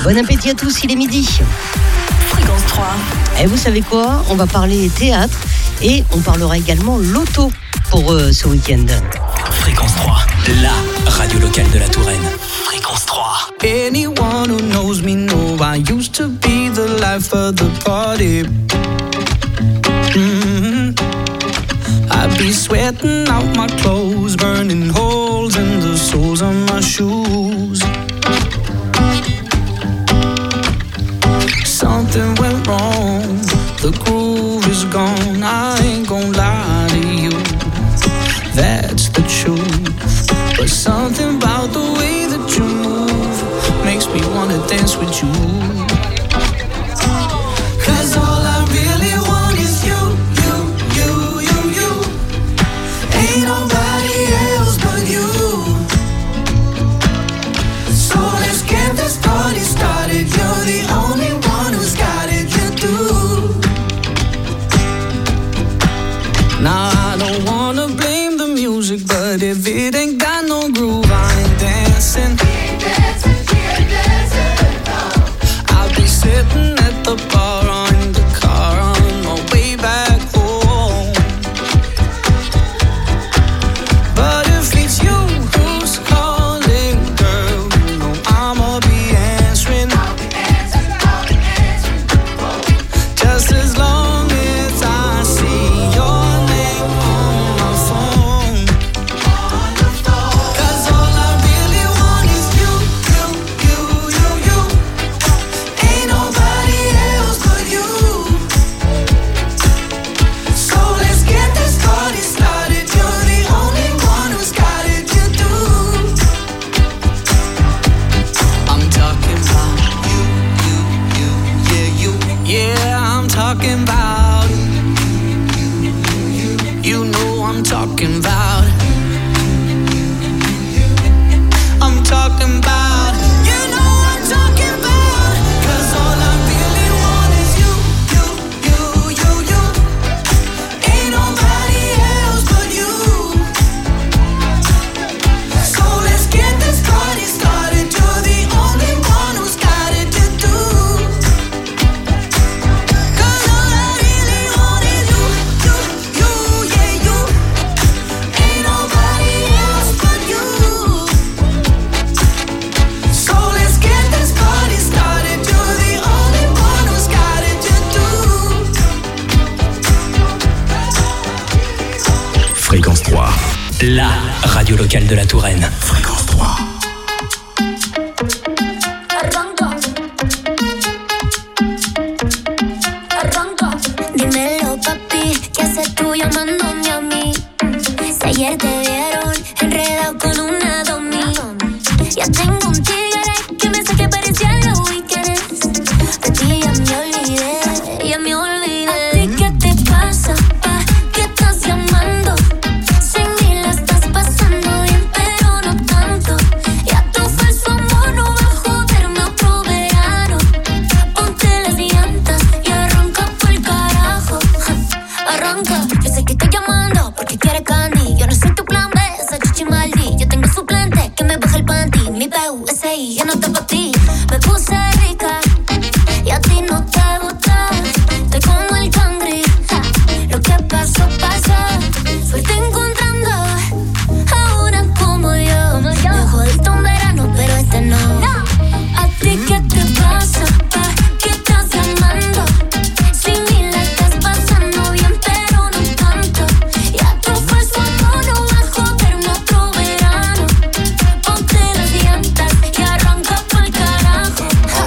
Bon appétit à tous, il est midi. Fréquence 3. Et vous savez quoi? On va parler théâtre et on parlera également loto pour ce week-end. Fréquence 3, la radio locale de la Touraine. Fréquence 3. Anyone who knows me know I used to be the life of the party. I'd be sweating out my clothes, burning holes in the soles of my shoes. Something went wrong, the groove is gone. I ain't gon' lie to you, that's the truth. But something about the way that you move makes me wanna dance with you. Cause all I really want is you. Ain't nobody else but you. So let's get this party started. You're the only one who's got it, you do. Now I don't wanna blame the music, but if it ain't got no groove, I ain't dancing. I'll be sitting at the bar or in the car on my way back home. But if it's you who's calling, girl, you know I'ma be answering. Just as long as I see your name on my phone. Cause all I really want is you. Ain't nobody else but you. So let's get this party started. You're the only one who's got it, you do. I'm talking about you. Yeah, I'm talking about you know I'm talking about. I'm talking about. You know I'm talking about. Cause all I really want is you. Ain't nobody else but you. So let's get this party started. You're the only one who's got it to do. Cause all I really want is you. Ain't nobody else but you. So let's get this party started. You're the only one who's got it to do. Fréquence 3, la radio locale de la Touraine. Fréquence 3. Dímelo, papi, ¿qué haces tú llamándome a mí? Si ayer te vieron enredado con una domi. Ya tengo un tigre que me saque parecía los weekends. De ti ya me olvidé, ya me olvidé. ¿A ti qué te pasa, pa? ¿Qué estás llamando? Sin mí la estás pasando bien, pero no tanto. Ya tu falso amor no va a joderme otro verano. Ponte las llantas y arranca pa'l carajo. Arranca, yo sé que estoy llamando porque quieres candy. Yo no soy tu plan B, esa chichi maldi. Yo tengo suplente que me baja el panty. Mi PUSI, yo no te pa' ti. Me puse rica y a ti no te gusta. Estoy como el cangri, lo que pasó, pasó. Suerte encontrando a una como yo. Me jodiste un verano, pero este no. ¿A ti qué te pasa, pa? ¿Qué estás llamando? Sin mí la estás pasando bien, pero no tanto. Ya tu falso amor no va a joderme otro verano. Ponte las llantas y arranca pa'l carajo.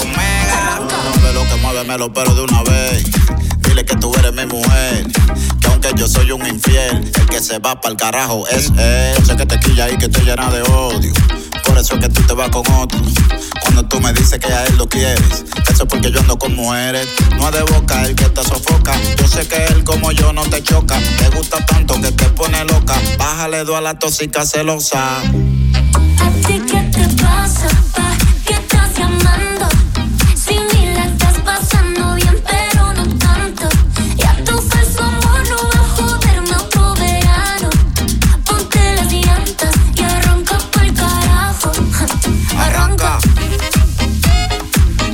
Muévemelo pero de una vez. Dile que tú eres mi mujer, que aunque yo soy un infiel, el que se va pa'l carajo es él. Sé que te quilla y que te llena de odio, por eso es que tú te vas con otro. Cuando tú me dices que a él lo quieres, eso es porque yo ando con mujeres. No es de boca el que te sofoca, yo sé que él como yo no te choca. Te gusta tanto que te pone loca, bájale dos a la tóxica celosa. ¿A ti qué te pasa, pa? ¿Qué estás llamando? Sin mí la estás pasando bien, pero no tanto. Ya tu falso amor no va a joderme otro verano. Ponte las llantas y arranca pa'l carajo. Arranca.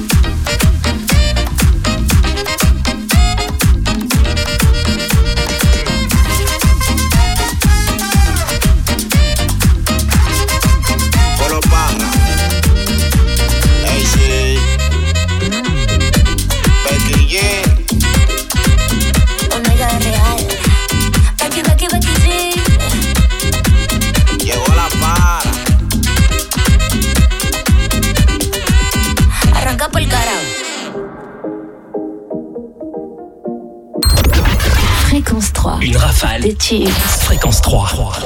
des tubes. Fréquence 3.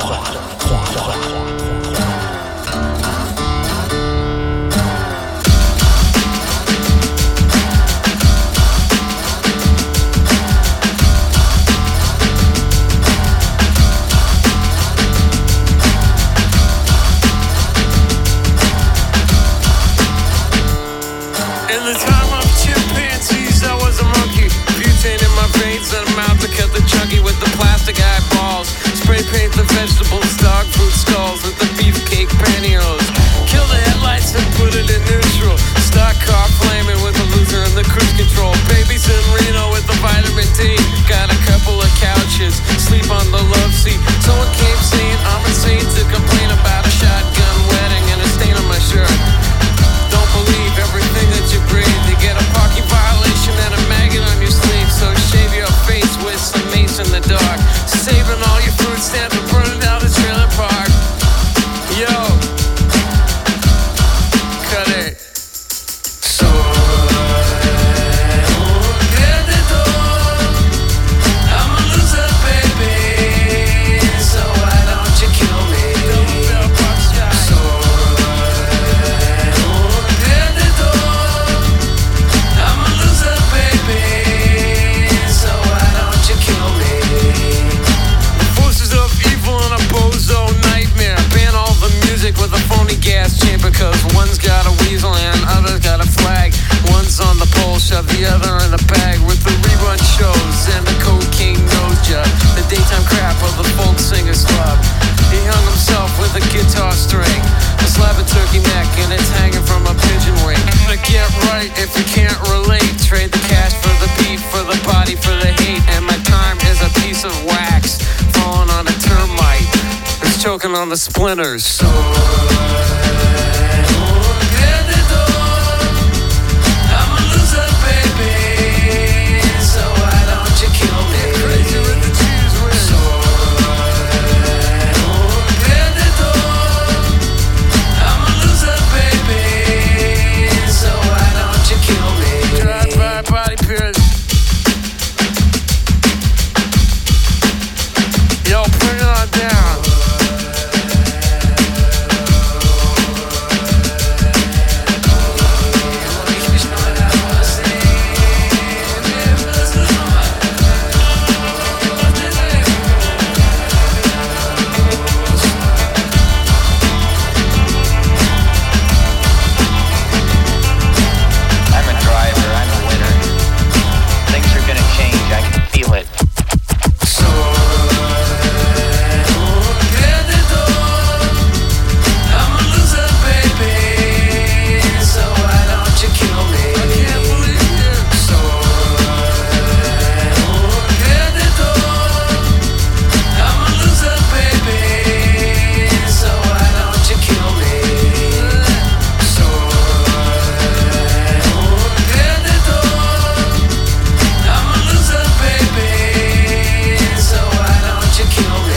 With the plastic eyeballs, spray paint the vegetables, dog food skulls with the beefcake pantyhose. Kill the headlights and put it in neutral. Stock car flaming with the Luther and the cruise control. Babies in Reno with the vitamin D. Got a couple of couches, sleep on the love seat. Someone came saying I'm insane to complain about a shotgun wedding and a stain on my shirt. Don't believe everything that you breathe. You get a parking violation and a maggot on your sleeve. So shave your face with some mace in the dark. Saving all your food stamps and burning down the trailer park. Yo, cut it. I'm a loser, baby. So why don't you kill me? I'm a loser, baby. So why don't you kill me? The forces of evil and a bozo nightmare. Ban all the music with a phony gas chamber, cause one's got a weasel and other's got a flag. One's on the pole, shove the other in a bag. With the rerun shows and the cocaine nose job. The daytime crap of the folk singer's club. He hung himself with a guitar string, a slab of turkey neck, and it's hanging from a pigeon wing. To get right if you can't relate. Trade the cash for the beat, for the body, for the hate. And my time is a piece of wax falling on a termite. It's choking on the splinters. I'm a loser, baby. So why don't you kill me? Crazy with the cheese whiz. I'm a loser, baby. So why don't you kill me? Drive-by body pierce. Yo, bring it on down. I'm a driver, I'm a winner. Things are gonna change, I can feel it. I'm a loser, baby. So why don't you kill me? I can't believe you. I'm a loser, baby. So why don't you kill me? I'm a loser, baby. So why don't you kill me?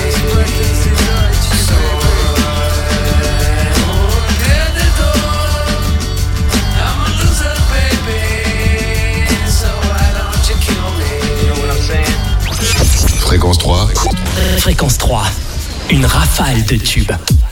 I'm a loser, baby. So why don't you kill me? You know what I'm saying? Fréquence 3. Fréquence 3. Une rafale de tubes.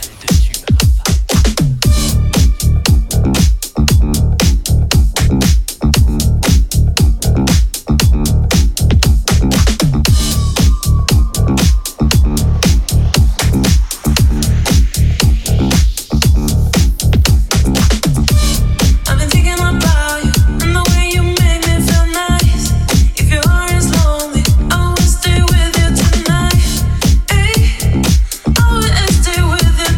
I've been thinking about you and the way you make me feel nice. If your heart is lonely, I will stay with you tonight. Ay, I will stay with you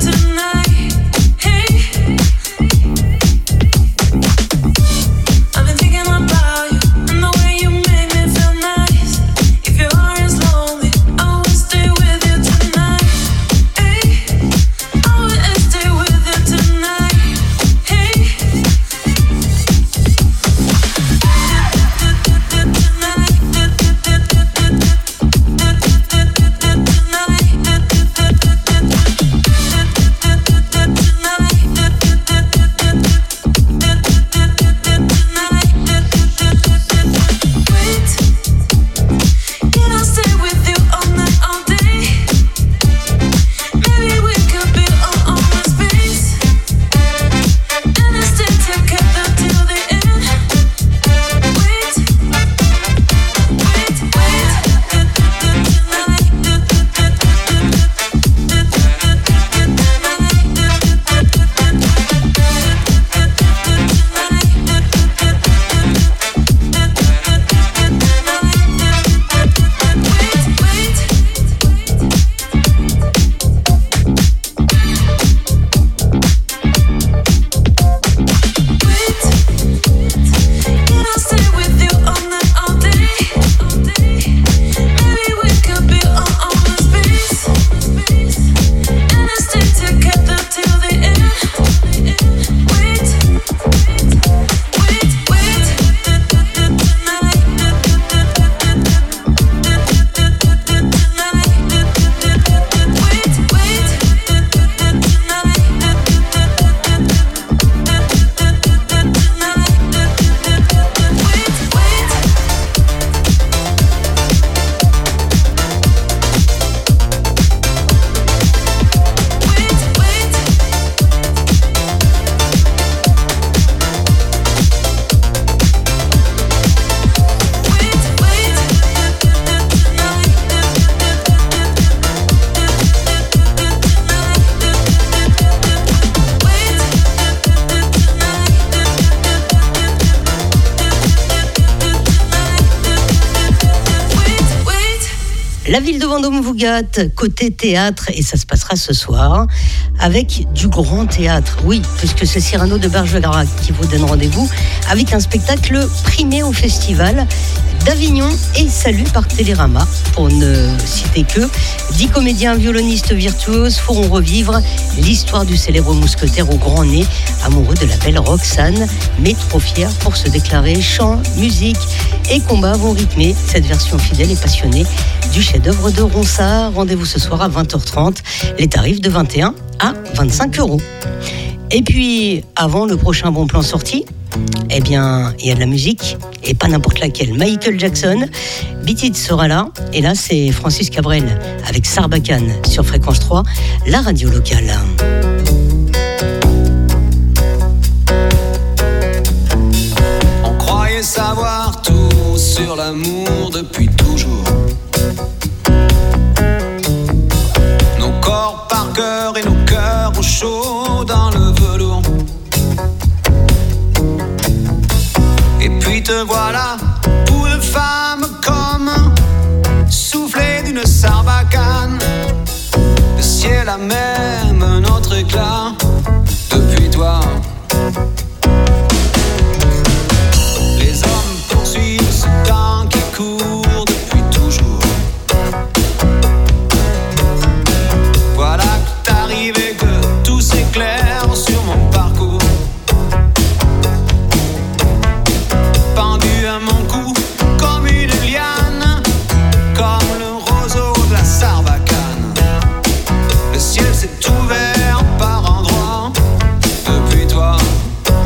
La ville de Vendôme vous gâte côté théâtre et ça se passera ce soir avec du grand théâtre. Oui, puisque c'est Cyrano de Bergerac qui vous donne rendez-vous avec un spectacle primé au festival d'Avignon et salué par Télérama. Pour ne citer que 10 comédiens violonistes virtuoses feront revivre l'histoire du célèbre mousquetaire au grand nez, amoureux de la belle Roxane, mais trop fier pour se déclarer. Chant, musique et combat vont rythmer cette version fidèle et passionnée du chef-d'œuvre de Ronsard. Rendez-vous ce soir à 20h30. Les tarifs de 21 à 25 €. Et puis, avant le prochain bon plan sorti, eh bien, il y a de la musique, et pas n'importe laquelle. Michael Jackson, Beat It sera là, et là, c'est Francis Cabrel avec Sarbacane sur Fréquence 3, la radio locale. On croyait savoir tout sur l'amour depuis toujours. Nos corps par cœur et nos cœurs au chaud dans le velours. Et puis te voilà, pour de femmes comme soufflé d'une sarbacane. Le ciel a même un autre éclat depuis toi. Les hommes poursuivent ce temps qui court depuis toujours. Voilà que t'arrives et que tout s'éclaire sur mon parcours. Pendu à mon cou comme une liane, comme le roseau de la sarbacane. Le ciel s'est ouvert par endroits depuis toi.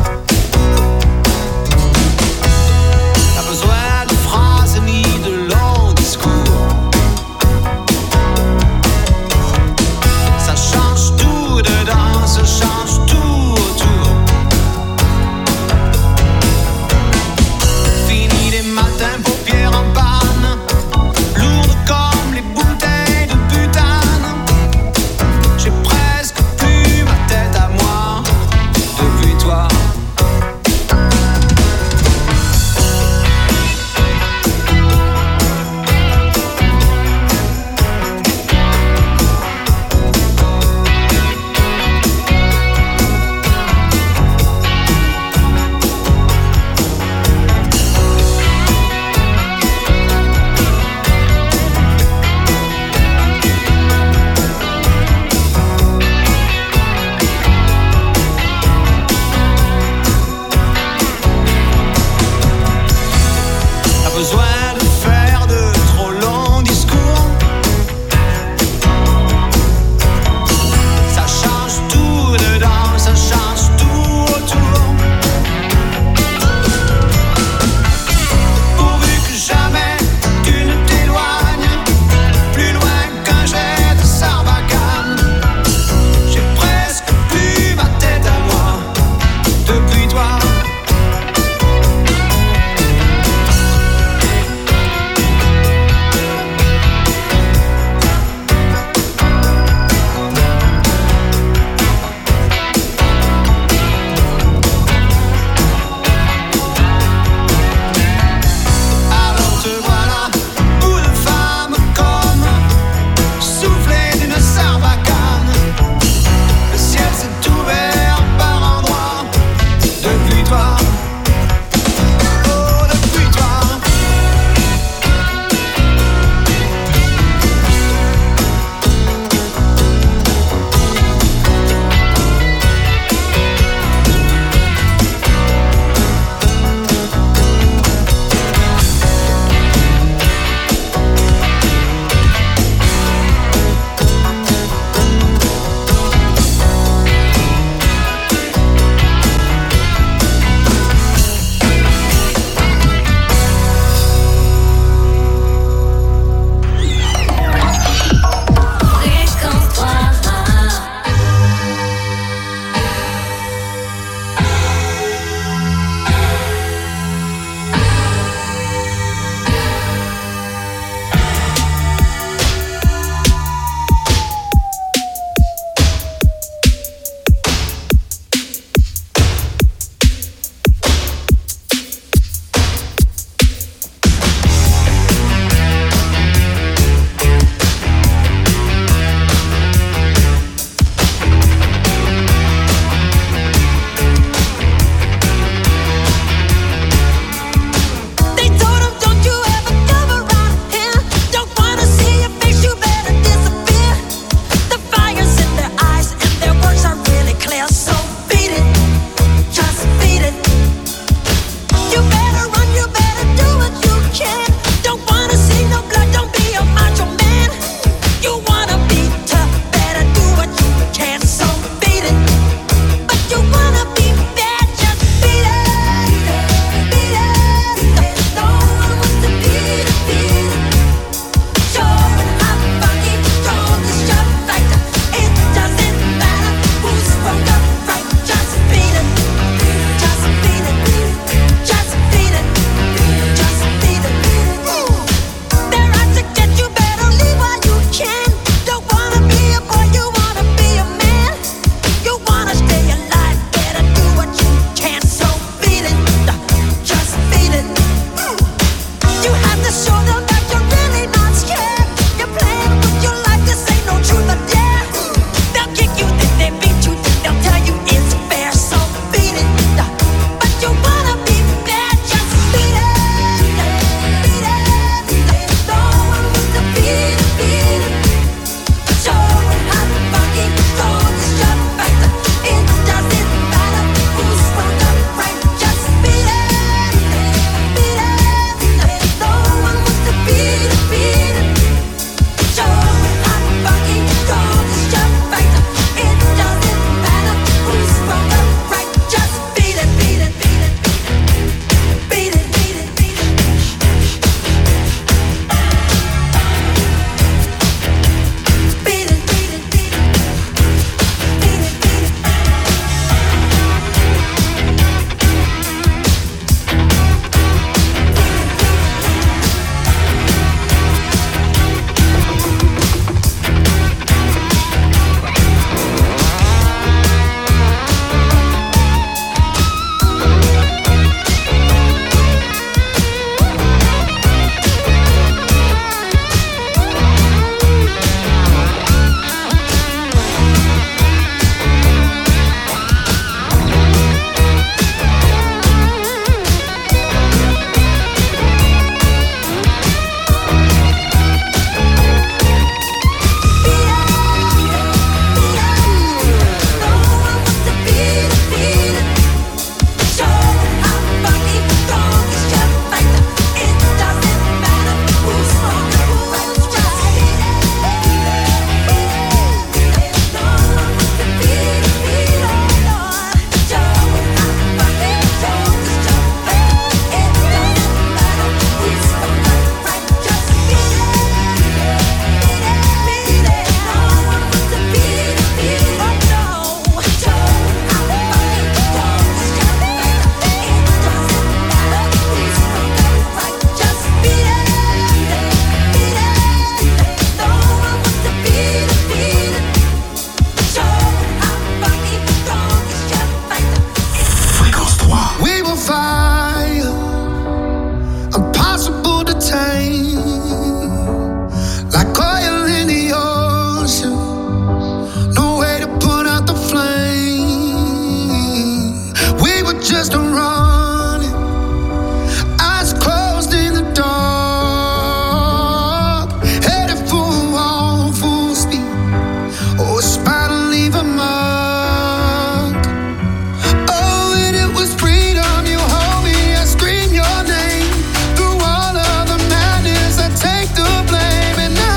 spot to leave a mark. Oh, and it was freedom. You hold me, I scream your name. Through all of the madness, I take the blame.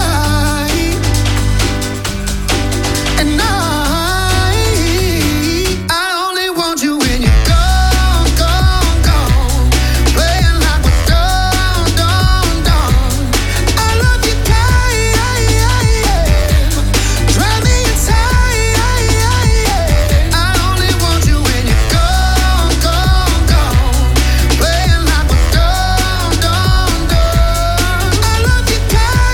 And I only want you when you're gone, gone, gone. Playing like we're done, done, done. I love you, drive me inside. I only want you when you're gone, gone, gone. Playing like we're done, done, done. I love you,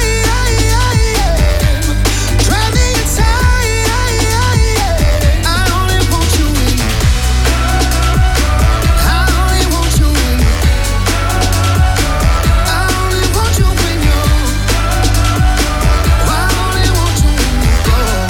drive me inside. I only want you when I only want you when I only want you when you're I only want you when you're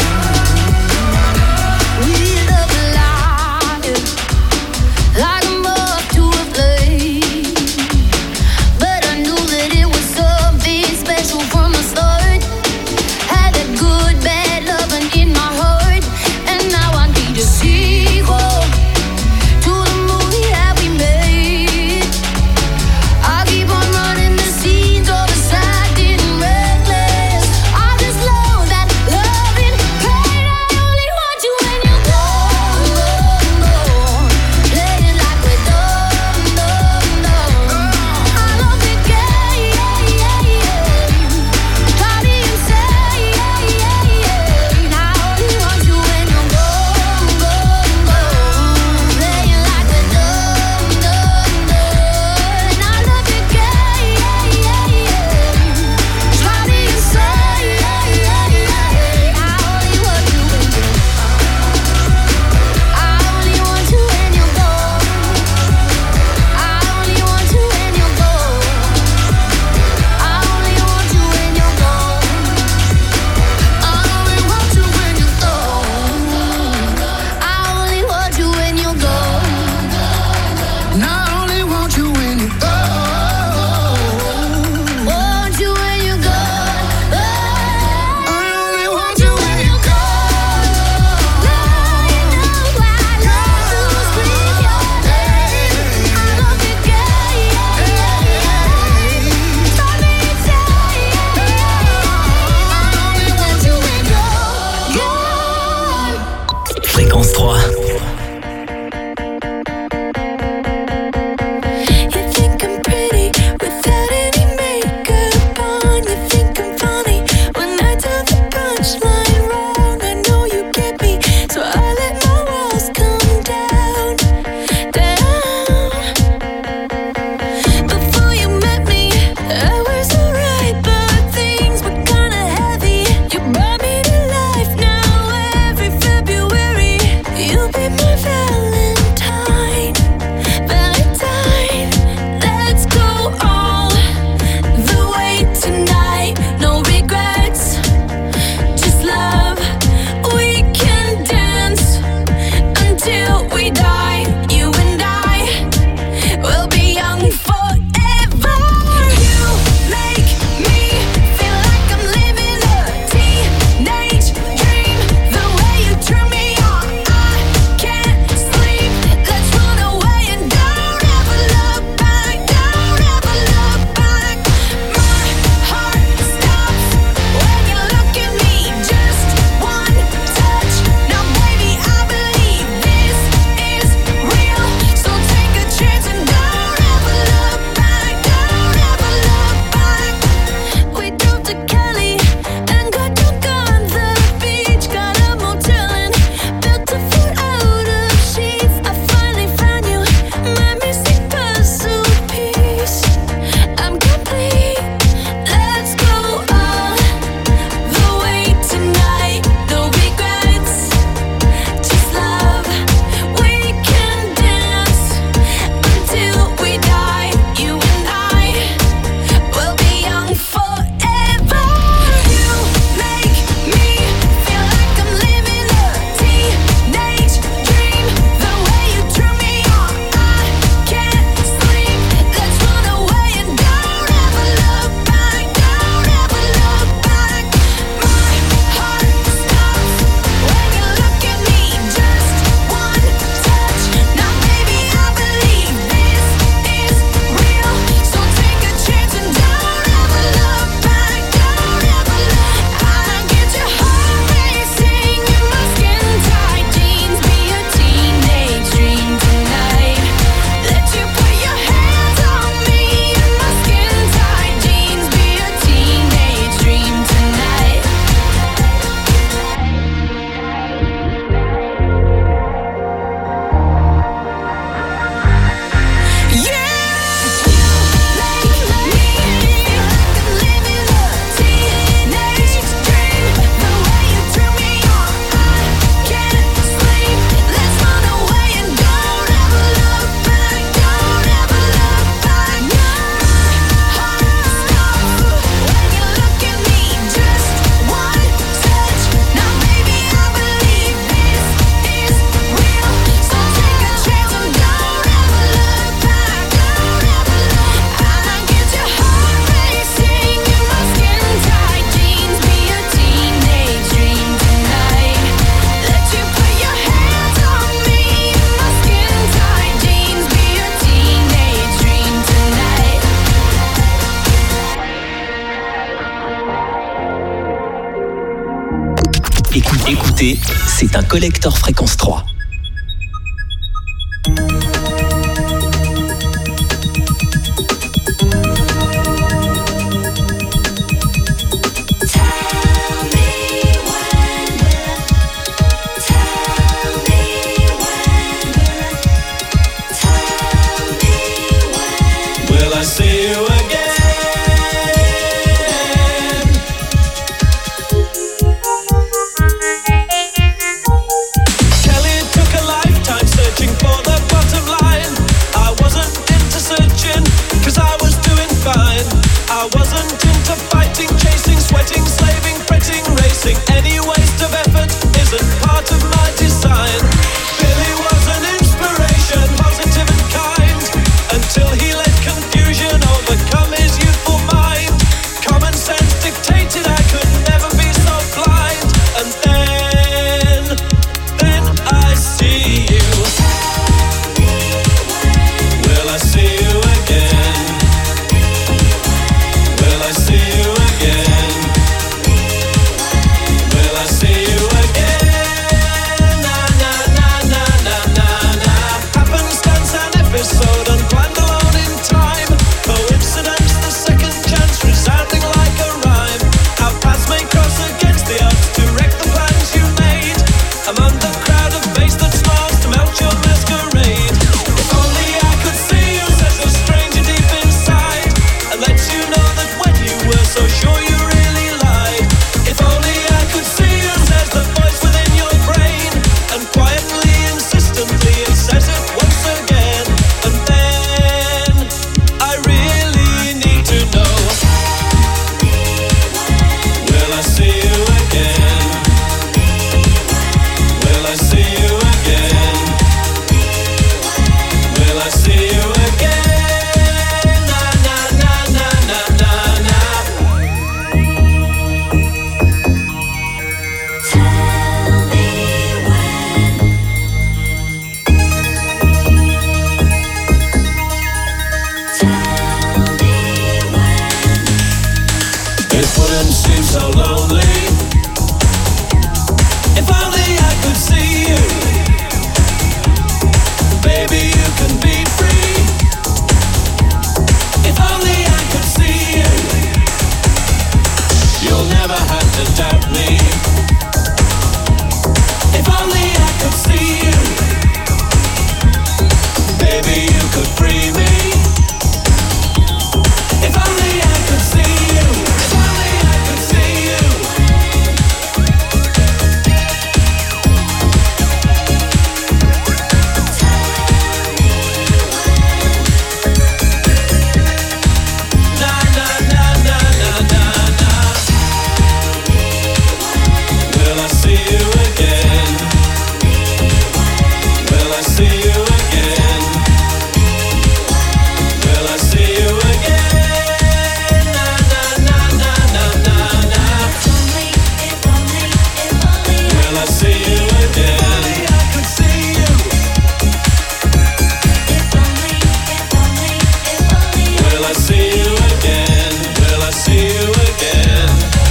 gone. We love alive, like a moth to a flame. But I knew that it was something special from the start. Had that good, bad loving in my heart, and now I need a sequel to the movie that we made. I keep on running the scenes of us acting reckless. I just love that loving pain. I only want you when you're gone, gone, gone. Playing like we're done, done, done. I love the game, drive me insane. I only want you when you're gone, gone, gone. Playing like we're done, done, done. I love the game, drive me insane. I only want you when you're I only want you when you're gone. I only want you when you're gone. I only want you when you're gone. I only want you when you're gone. I only want you when you're gone. And I only want you when you're gone. Want you when you're gone. I only want you when you're gone. Fréquence 3. You think I'm pretty without any makeup on. You think I'm funny when I tell the punchline wrong. I know you get me, so I let my walls come down, down. Before you met me, I was alright, but things were kinda heavy. You brought me to life now every February. You écoutez, c'est un collector fréquence 3. Will I see you again? Kelly took a lifetime searching for the bottom line. I wasn't into searching, 'cause I was doing fine. I wasn't into fighting, chasing, sweating, slaving, fretting, racing. Any waste of effort isn't part of my design. Billy was an inspiration, positive and kind, until he let confusion overcome his youthful mind. Common sense dictated I could never be so blind. And then I see you. Will I see you again? Will I see you again? Will I see you again? Na na na na na na na. Happenstance an episode unplanned alone in time. Coincidence, the second chance resounding like a rhyme. Our paths may cross against the odds to wreck the plans you made. Among the crowd of face that smiles to melt your masquerade. If only I could see you, says a stranger deep inside, and lets you know that when you were so sure you really lied. If only I could see you, says the voice within your brain, and quietly, insistently it says it once again. And then I really need to know. Will I see you again? Will I see you again? Will I see you again? Na na na na na na na. It wouldn't seem so lonely if only I could see you. Baby, you can be free. If only I could see you. You'll never have to doubt me. If only I could see you. Baby, you could free me. If only I could see you. If only I could see you. Na na na na na na na. Will I see you again? Will I see you again? Will I see you again? Na na na na na na na. Will I see you again? If only I could see you. Will I see you again? Will I see you again?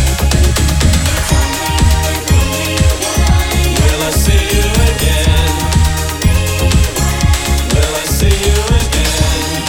Will I see you again? Will I see you again?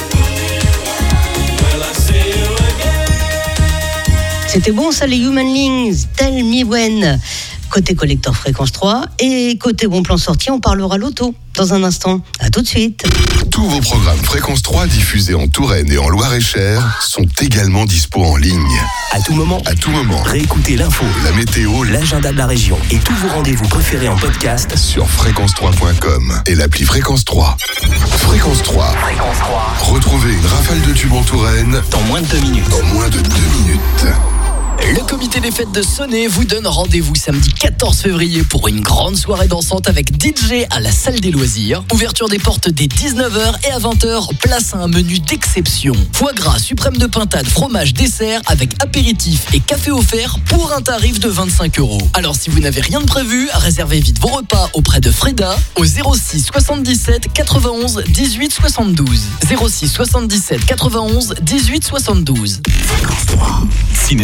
Will I see you again? C'était bon ça, les Humanlings, Tell Me When. Côté collector fréquence 3 et côté bon plan sorti, on parlera loto dans un instant. À tout de suite. Tous vos programmes Fréquence 3 diffusés en Touraine et en Loire-et-Cher sont également dispo en ligne. À tout moment, À tout moment, réécoutez l'info, la météo l'agenda de la région et tous vos rendez-vous préférés en podcast. sur fréquence3.com et l'appli Fréquence 3. Fréquence 3. Fréquence 3. Retrouvez une rafale de tubes en Touraine Dans moins de 2 minutes. en moins de 2 minutes. Le comité des fêtes de Sonnet vous donne rendez-vous samedi 14 février pour une grande soirée dansante avec DJ à la salle des loisirs. Ouverture des portes dès 19h et à 20h, place à un menu d'exception. Foie gras, suprême de pintade, fromage, dessert avec apéritif et café offert pour un tarif de 25 €. Alors si vous n'avez rien de prévu, réservez vite vos repas auprès de Freda au 06 77 91 18 72. 06 77 91 18 72. Cinéma Le Bal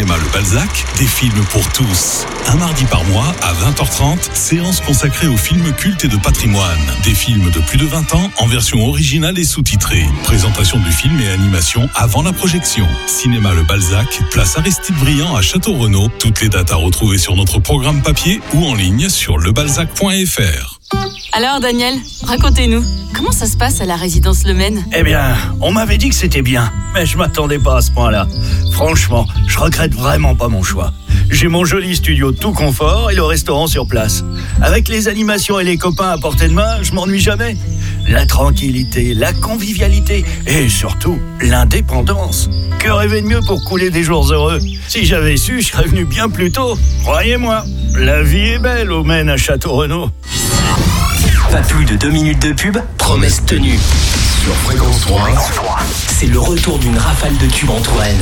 Balzac, des films pour tous. Un mardi par mois, à 20h30, séance consacrée aux films cultes et de patrimoine. Des films de plus de 20 ans en version originale et sous-titrée. Présentation du film et animation avant la projection. Cinéma Le Balzac, place Aristide Briand à Château-Renaud. Toutes les dates à retrouver sur notre programme papier ou en ligne sur lebalzac.fr. Alors Daniel, racontez-nous, comment ça se passe à la résidence Le Maine ? Eh bien, on m'avait dit que c'était bien, mais je m'attendais pas à ce point-là. Franchement, je regrette vraiment pas mon choix. J'ai mon joli studio tout confort et le restaurant sur place. Avec les animations et les copains à portée de main, je m'ennuie jamais. La tranquillité, la convivialité et surtout l'indépendance. Que rêver de mieux pour couler des jours heureux ? Si j'avais su, je serais venu bien plus tôt. Croyez-moi, la vie est belle au Maine à Château-Renaud. Pas plus de 2 minutes de pub, promesse tenue. Sur Fréquence 3, c'est le retour d'une rafale de tubes en Touraine.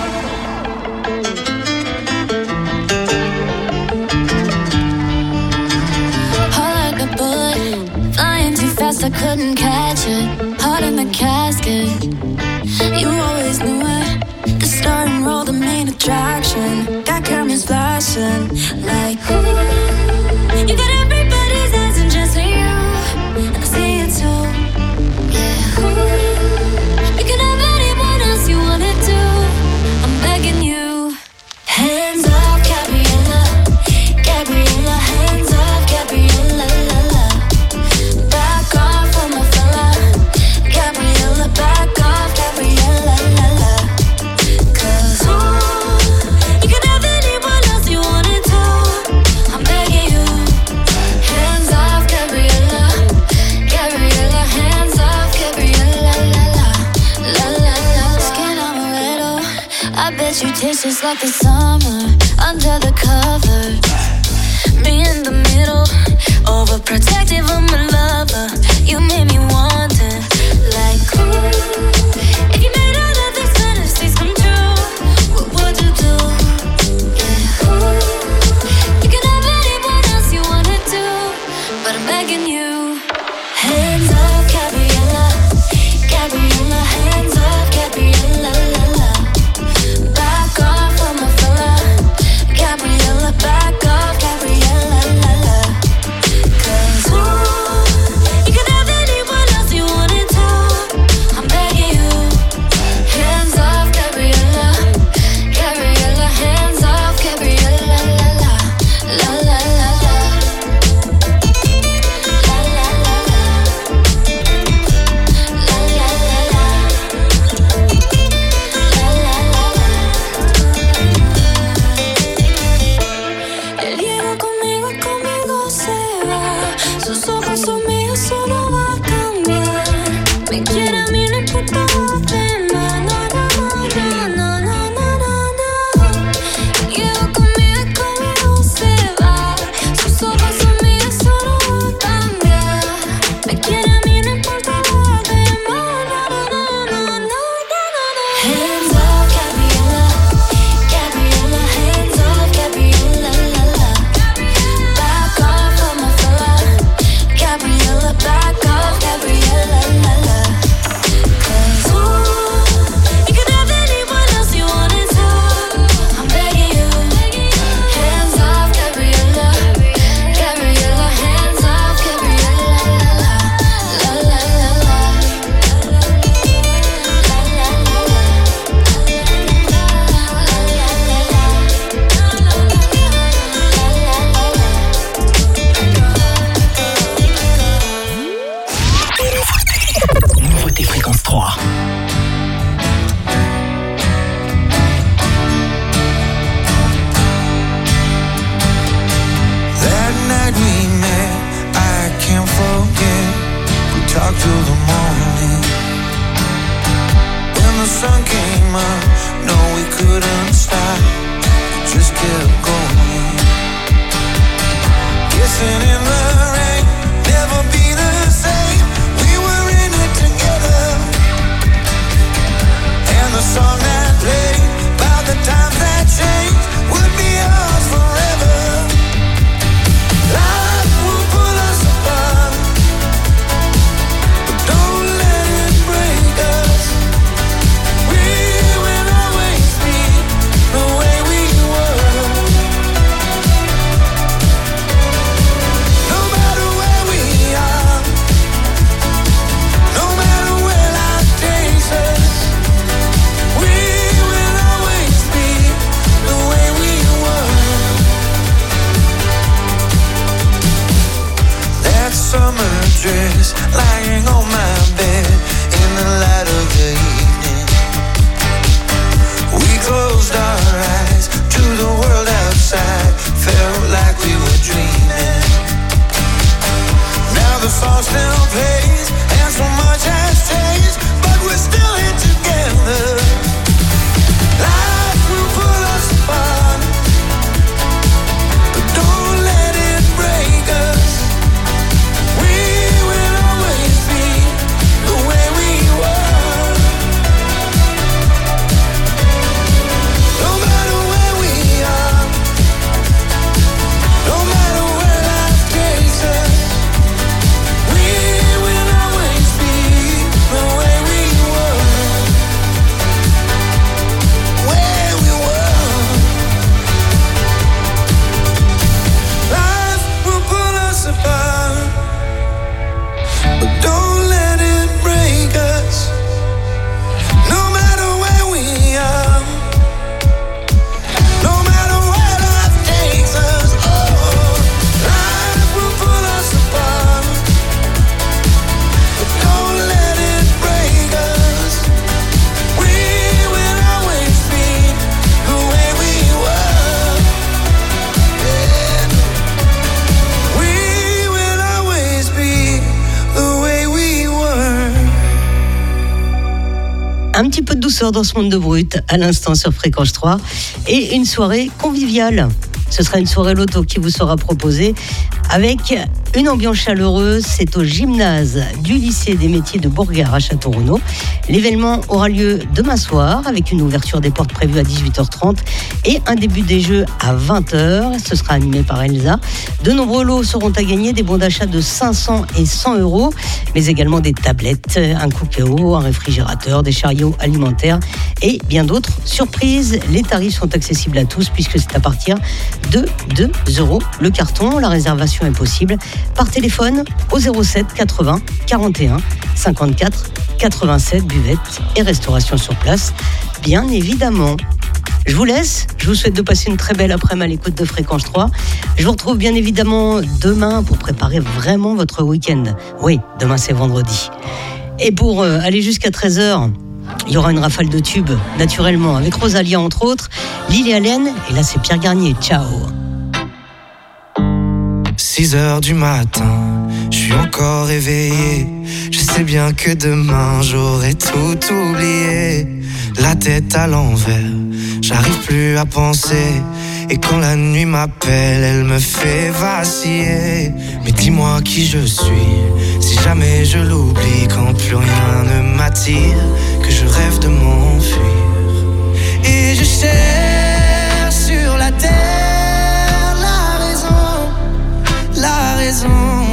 Heart like a bullet, flying too fast, I couldn't catch it. Heart in the casket, you always knew it. The star and roll, the main attraction. Got cameras flashing, like ooh. You got everybody's eyes and just for you, and I see it too. Yeah, ooh. You can have anyone else you wanna do. I'm begging you. Hands off, Gabriella, Gabriella. Hands off, Gabriella, la la. Back off of my fella, Gabriella. Back off, Gabriella, la la. 'Cause ooh, you can have anyone else you wanna do. I'm begging you. Hands off, Gabriella, Gabriella. Hands off, Gabriella, la la, la la la. Skin on a little, I bet you taste just like the summer under the covers. Me in the middle, overprotective of my lover. You made me wonder, like ooh, if you made all of these fantasies come true, what would you do? Yeah, ooh, you can have anyone else you wanna do, but I'm begging you. Hands off, Gabriella, Gabriella. Hands off, Gabriella, la la. Back off of my fella, Gabriella. Back off, Gabriella, la la. 'Cause ooh, you can have anyone else you wanna do. I'm begging you. Hands off, Gabriella, Gabriella. Hands off, Gabriella, la la, la la la la. La la la la. La la la la. La la la la. Él llega conmigo y conmigo se va. Sus ojos son míos, solo va a cambiar. Me quiere a mí, no importa lo demás. No, no, no, no, no, no, no, no. Llega conmigo y conmigo se va. Sus ojos son míos, solo va a cambiar. Me quiere a mí, no importa lo demás. No, no, no, no, no, no, no. Hands off, Gabriella, Gabriella. Hands off, Gabriella, la la. Back off of my fella, Gabriella. Back off, Gabriella, la la. 'Cause ooh, you can have anyone else you wanna do. I'm begging you. Hands off, Gabriella, Gabriella. Hands off, Gabriella, la la, la la la la. La la la la. Nouveauté Fréquence 3. That night we met, I can't forget. We talked till the morning. When the sun came up, no, we couldn't stop. We just kept going. Kissing in the rain, never be the same. We were in it together. And the song that played, about the times that changed, would be ours forever. Life will pull us apart, but don't let it break us. We will always be the way we were. summer dress lying on my bed in the light of the evening. We closed our eyes to the world outside, felt like we were dreaming. Now the song still plays and so much has changed, but we're still here together. Life will pull us apart, but don't let it break us. We will always be the way we were. No matter where we are, no matter where life takes us, we will always be the way we were. Where we were. Life will pull us apart, but don't let it break us. No matter where we are, no matter where life takes us, oh, life will pull us apart, but don't let it break us. We will always be the way we were. Yeah. We will always be the way we were. Un petit peu de douceur dans ce monde de brut, à l'instant sur Fréquence 3, et une soirée conviviale. Ce sera une soirée loto qui vous sera proposée avec une ambiance chaleureuse. C'est au gymnase du lycée des métiers de Bourgard à Château-Renaud. L'événement aura lieu demain soir avec une ouverture des portes prévue à 18h30 et un début des jeux à 20h. Ce sera animé par Elsa. De nombreux lots seront à gagner, des bons d'achat de 500 et 100 euros, mais également des tablettes, un cookéo, un réfrigérateur, des chariots alimentaires et bien d'autres surprises. Les tarifs sont accessibles à tous puisque c'est à partir de 2 euros le carton. La réservation est possible par téléphone au 07 80 41 54 87, buvette et restauration sur place, bien évidemment. Je vous laisse, je vous souhaite de passer une très belle après-midi à l'écoute de Fréquence 3. Je vous retrouve bien évidemment demain pour préparer vraiment votre week-end. Oui, demain c'est vendredi. Et pour aller jusqu'à 13h, il y aura une rafale de tubes, naturellement, avec Rosalia entre autres, Lily Allen, et là c'est Pierre Garnier. Ciao. 6h du matin, je suis encore éveillé. Je sais bien que demain j'aurai tout oublié. La tête à l'envers, j'arrive plus à penser. Et quand la nuit m'appelle, elle me fait vaciller. Mais dis-moi qui je suis, si jamais je l'oublie. Quand plus rien ne m'attire, que je rêve de m'enfuir. Et je cherche sur la terre la raison,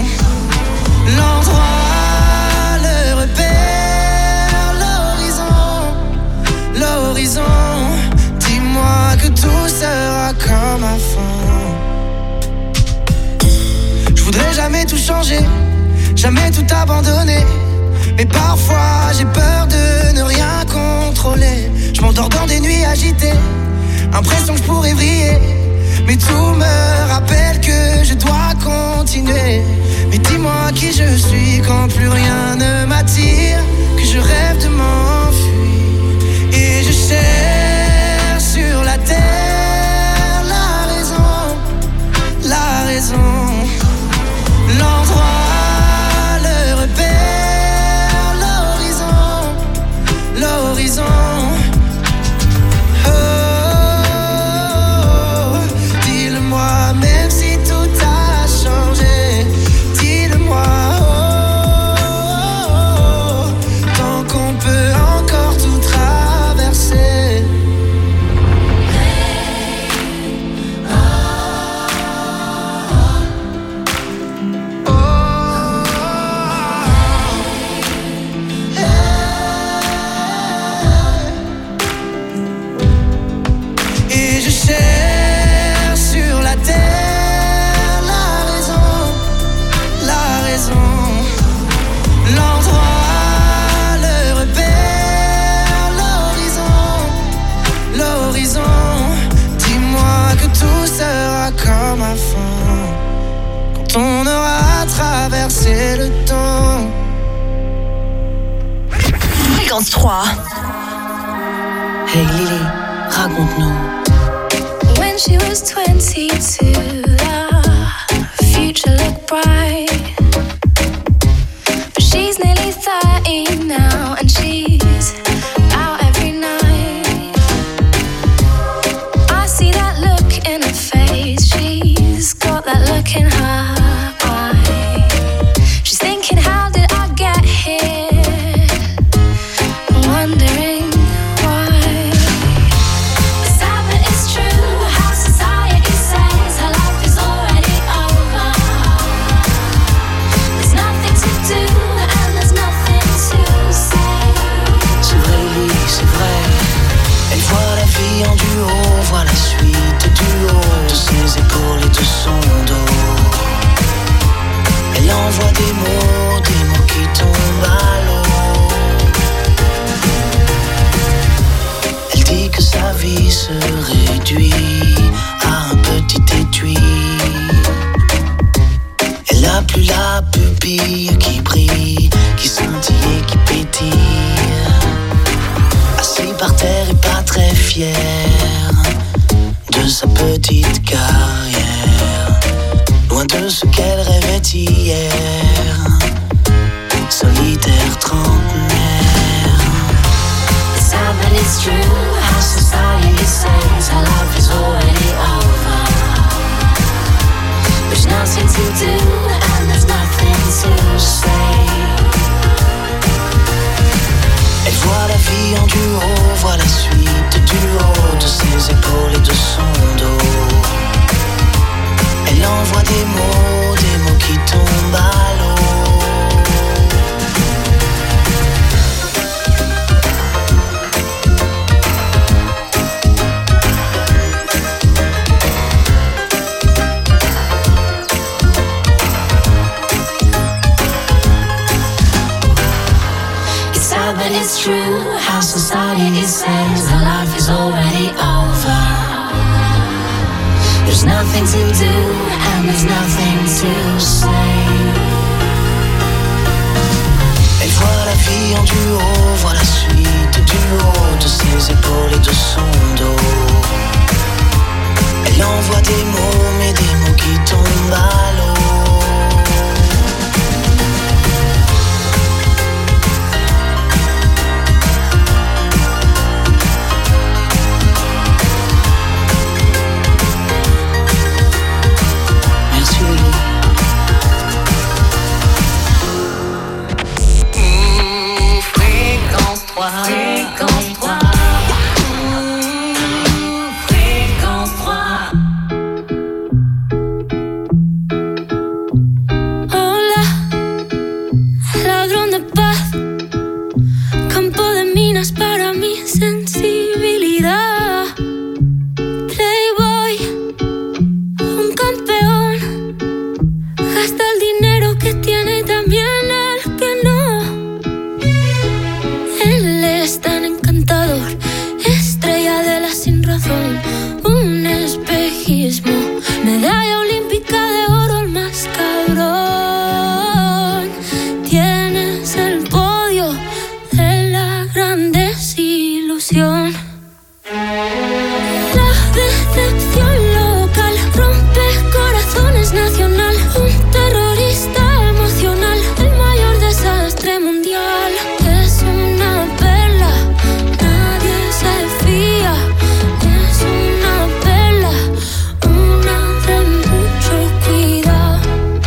l'endroit, le repère, l'horizon. Dis-moi que tout sera comme avant. Je voudrais jamais tout changer, jamais tout abandonner. Mais parfois j'ai peur de ne rien contrôler. Je m'endors dans des nuits agitées, impression que je pourrais vriller. Mais tout me rappelle que je dois continuer. Mais dis-moi qui je suis quand plus rien ne m'attire, que je rêve de m'enfuir. Et je cherche sur la terre la raison, l'endroit, le repère, l'horizon. Même si tout a changé, dis-le-moi, tant qu'on peut encore tout traverser. traverser le temps. Fréquence 3. Hey Lily, raconte-nous. When she was 22, the future looked bright. But she's nearly 30 now, and she's out every night. I see that look in her face, she's got that look in her eye. She's thinking, how did I get here? Wondering why. Sad but it's true, how society says her life is already over. There's nothing to do and there's nothing to say. C'est vrai, Lily, c'est vrai. Elle voit la vie en duo, voit la suite du haut de ses épaules et de son dos. Elle envoie des mots qui tombent à l'eau. Elle dit que sa vie se réduit à un petit étui. Elle n'a plus la pupille qui brille, qui scintille et qui pétille. Assis par terre et pas très fier de sa petite carrière, loin de ce qu'elle rêvait hier, solitaire trentenaire. It's sad but it's true, how society says her life is already over. There's nothing to do and there's nothing to say. Elle voit la vie en duo, voit la suite du haut de ses épaules et de son dos. Elle envoie des mots qui tombent à l'eau. It's sad but it's true, how society says her life is already over. There's nothing to do and there's nothing to say. Elle voit la vie en duo, voit la suite du haut de ses épaules et de son dos. Elle envoie des mots qui tombent à l'eau. Merci Lily. Fréquence 3, fréquence 3, fréquence 3. Hola, ladrón de paz, campo de minas para mi sensibilidad. Playboy, un campeón, gasta el dinero que tiene y también el que no. Él es tan encantador, estrella de la sin razón, un espejismo, medalla olímpica de oro, el más cabrón. Tienes el podio de la gran desilusión. La decepción local rompe corazones nacional, un terrorista emocional, el mayor desastre mundial. Es una perla, nadie se fía. Es una perla, una de mucho cuidado.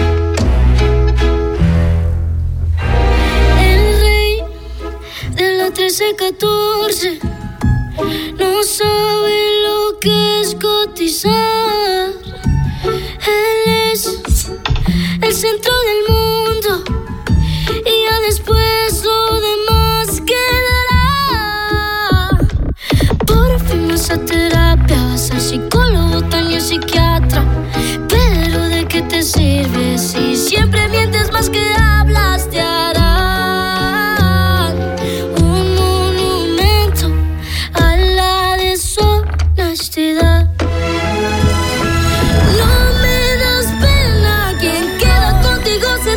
El rey de la 13-14 no sabe lo que es cotizar. Él es el centro del mundo y ya después lo demás quedará. Por fin vas a terapia, vas al psicólogo, también psiquiatra. Pero ¿de qué te sirve si siempre mientes más que hablas? Te harán un monumento a la deshonestidad. No me das pena, quien queda contigo se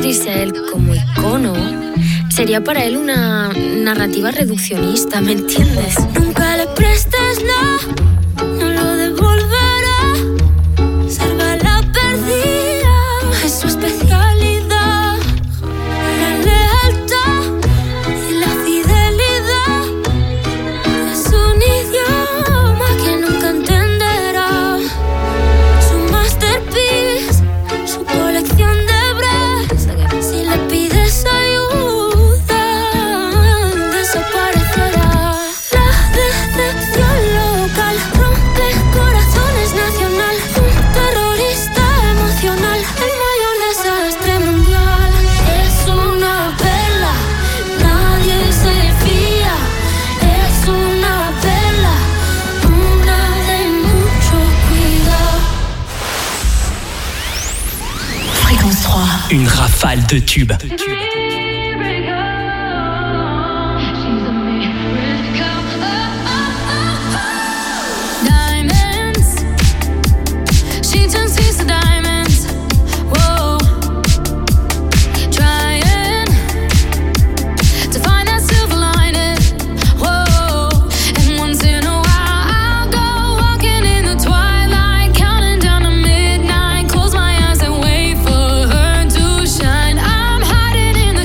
referirse a él como icono sería para él una narrativa reduccionista, ¿me entiendes? Nunca le prestes no lo devolverá. Salva la perdida, es su especialidad. La lealtad y la fidelidad es un idioma que nunca entenderá. Su masterpiece, su colección de bras. Si le pides ayuda, desaparecerá. La decepción local rompe corazones nacional. Un terrorista emocional, el mayor desastre mundial. Es una vela, nadie se fía. Es una vela, una de mucho cuidado. Fréquence 3. Une rafale de tubes. Diamonds, she turns keys to diamonds. Whoa, trying to find that silver lining. Whoa, and once in a while I'll go walking in the twilight, counting down to midnight. Close my eyes and wait for her to shine. I'm hiding in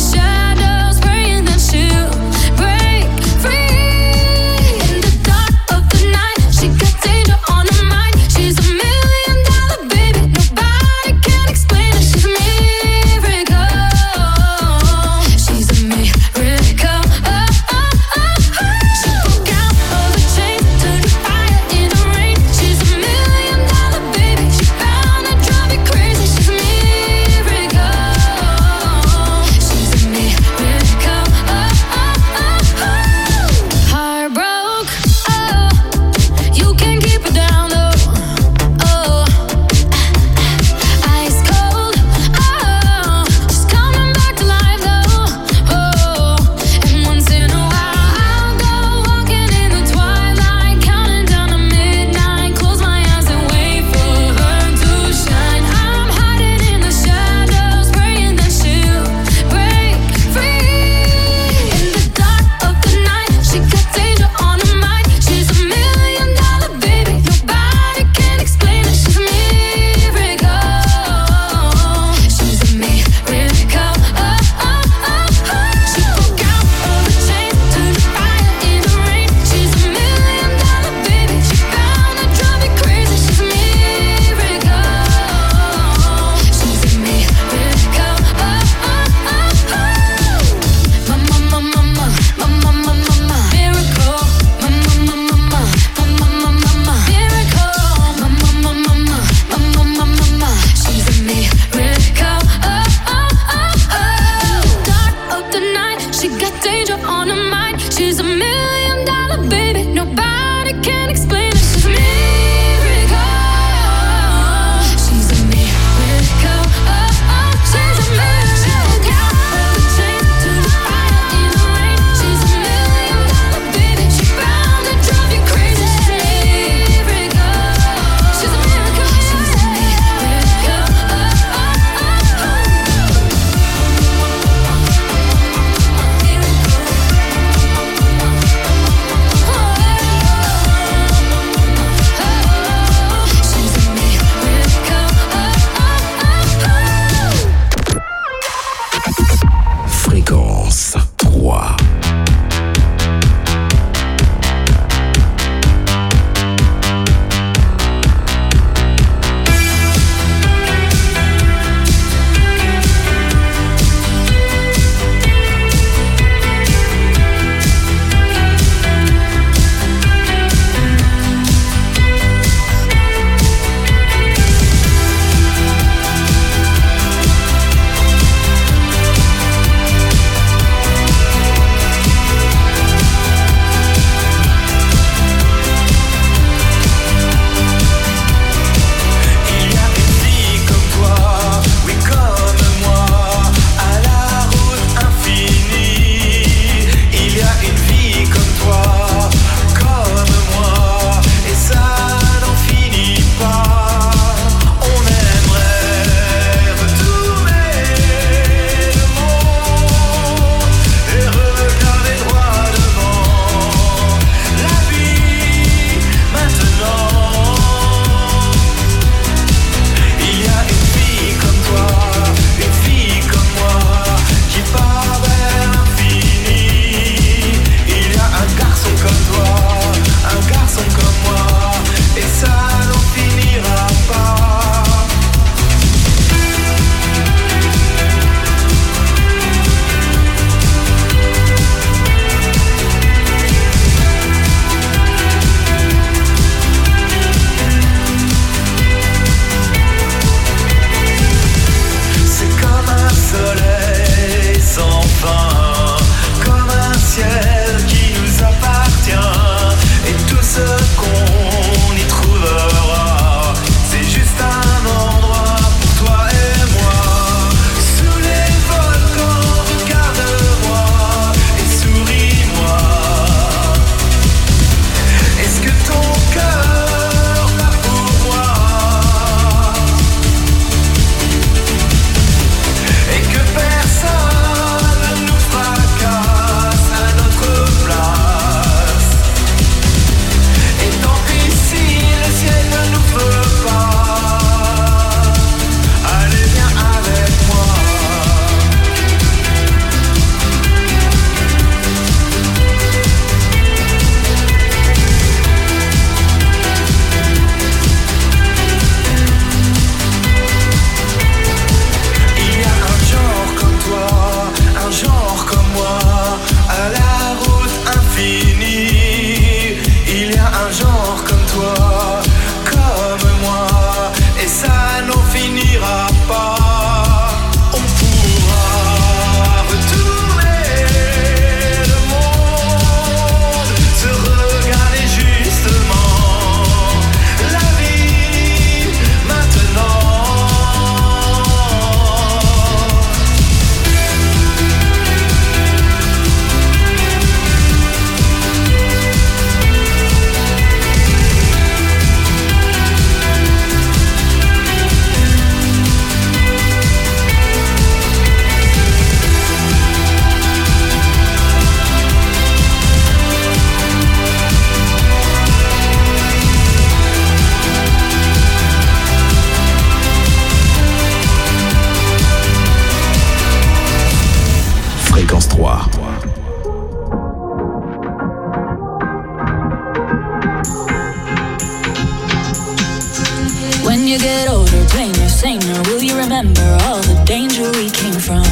remember all the danger we came from.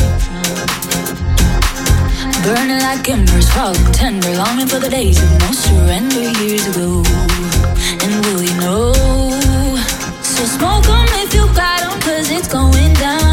Burning like embers, falling tender, longing for the days of no surrender years ago. And will you know? So smoke 'em if you got 'em, 'cause it's going down.